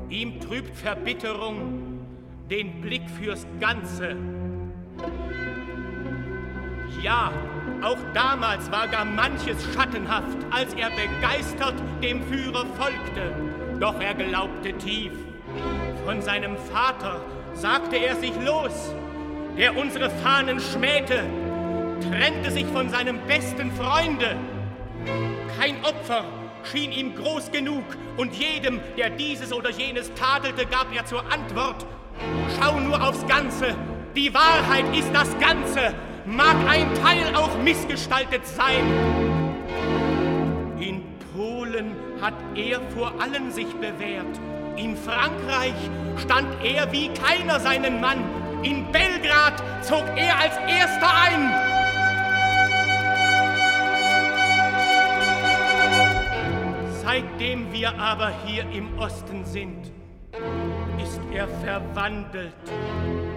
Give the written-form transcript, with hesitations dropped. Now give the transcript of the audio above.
Ihm trübt Verbitterung den Blick fürs Ganze. Ja, auch damals war gar manches schattenhaft, als er begeistert dem Führer folgte. Doch er glaubte tief, von seinem Vater sagte er sich los, der unsere Fahnen schmähte, trennte sich von seinem besten Freunde. Kein Opfer schien ihm groß genug, und jedem, der dieses oder jenes tadelte, gab er zur Antwort: Schau nur aufs Ganze, die Wahrheit ist das Ganze, mag ein Teil auch missgestaltet sein. In Polen hat er vor allen sich bewährt, in Frankreich stand er wie keiner seinen Mann, in Belgrad zog er als Erster ein. Seitdem wir aber hier im Osten sind, ist er verwandelt